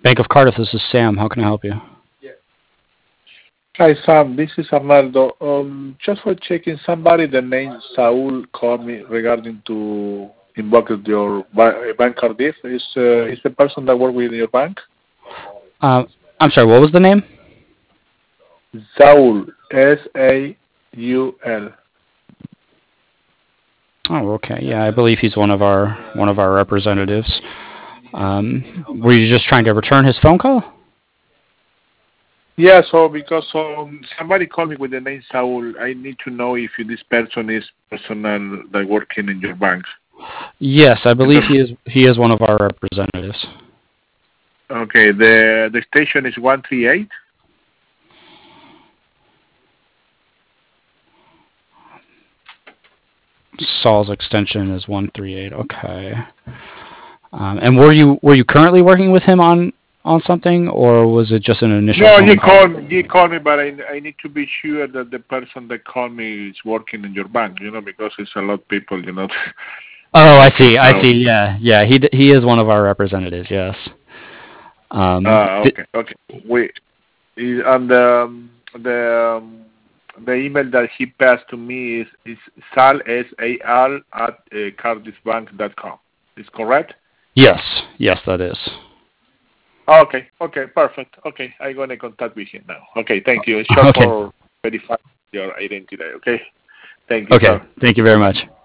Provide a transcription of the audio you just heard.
Bank of Cardiff, this is Sam. How can I help you? Hi, Sam. This is Arnaldo. Just for checking, somebody the name Saul called me regarding to invoke your bank Cardiff. Is the person that work with your bank? Uh, I'm sorry, what was the name? Saul, Saul. Oh, okay. Yeah, I believe he's one of our representatives. Were you just trying to return his phone call? Yeah, so because somebody called me with the name Saul, I need to know if this person is personal that working in your bank. Yes, I believe he is one of our representatives. Okay, the station is 138. Saul's extension is 138. Okay. And were you currently working with him on something, or was it just an initial No, phone call? you called me, but I need to be sure that the person that called me is working in your bank. Because it's a lot of people. Oh, I Making see. I sound. see. Yeah, yeah. He is one of our representatives. Yes. Di- Okay, okay. Wait, and the email that he passed to me is sal at cardiffbank.com. Is correct? yes, yes, that is. Okay, okay, perfect. Okay, I'm gonna contact with him now. Okay, thank you. It's short Okay. for verify your identity. Okay, thank you, Okay. sir. Thank you very much.